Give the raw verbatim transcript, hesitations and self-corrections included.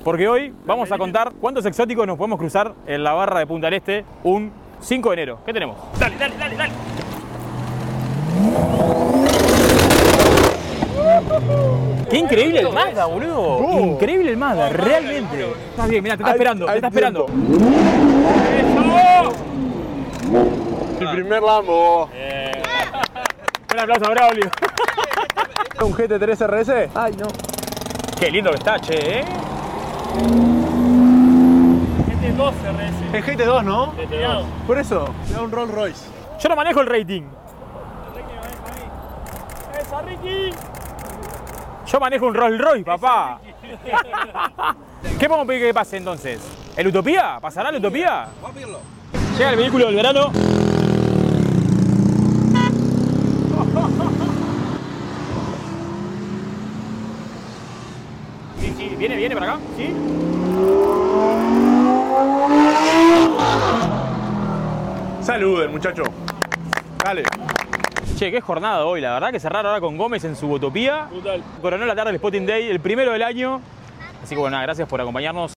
porque hoy vamos a contar cuántos exóticos nos podemos cruzar en la barra de Punta del Este un cinco de enero. ¿Qué tenemos? Dale, dale, dale, dale. Qué increíble el Mazda, boludo. Uh, increíble el Mazda, realmente. Estás bien, mirá, te está hay, esperando, te está esperando. ¡Eso! El primer Lambo. Eh. Un aplauso a Braulio. ¿Un G T tres R S? Ay, no. Qué lindo que está, che, ¿eh? G T dos R S. Es G T dos, ¿no? G T dos. Por eso, era un Rolls Royce. Yo no manejo el rating. ¡Esa, Ricky! Yo manejo un Rolls Royce, papá. ¿Qué podemos pedir que pase entonces? ¿El Utopía? ¿Pasará el Utopía? Llega el vehículo del verano. Sí, sí, viene, viene para acá, ¿sí? Saluden, muchacho. Dale. Che, qué jornada hoy, la verdad que cerrar ahora con Gómez en su Utopía. Brutal. Coronó la tarde el Spotting Day, el primero del año. Así que bueno, nada, gracias por acompañarnos.